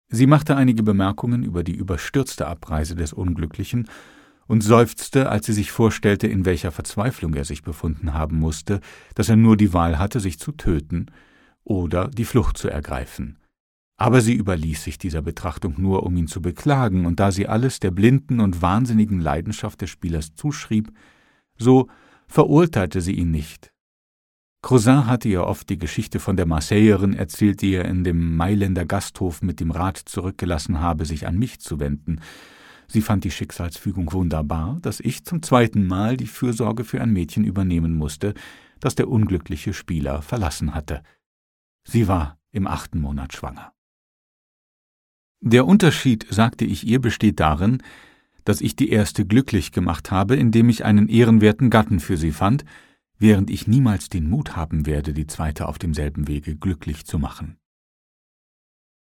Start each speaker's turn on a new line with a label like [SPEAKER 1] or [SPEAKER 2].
[SPEAKER 1] Sie machte einige Bemerkungen über die überstürzte Abreise des Unglücklichen und seufzte, als sie sich vorstellte, in welcher Verzweiflung er sich befunden haben musste, dass er nur die Wahl hatte, sich zu töten oder die Flucht zu ergreifen. Aber sie überließ sich dieser Betrachtung nur, um ihn zu beklagen, und da sie alles der blinden und wahnsinnigen Leidenschaft des Spielers zuschrieb, so verurteilte sie ihn nicht. Crozin hatte ihr oft die Geschichte von der Marseillerin erzählt, die er in dem Mailänder Gasthof mit dem Rat zurückgelassen habe, sich an mich zu wenden. Sie fand die Schicksalsfügung wunderbar, dass ich zum 2. Mal die Fürsorge für ein Mädchen übernehmen musste, das der unglückliche Spieler verlassen hatte. Sie war im 8. Monat schwanger. Der Unterschied, sagte ich ihr, besteht darin, dass ich die erste glücklich gemacht habe, indem ich einen ehrenwerten Gatten für sie fand, während ich niemals den Mut haben werde, die zweite auf demselben Wege glücklich zu machen.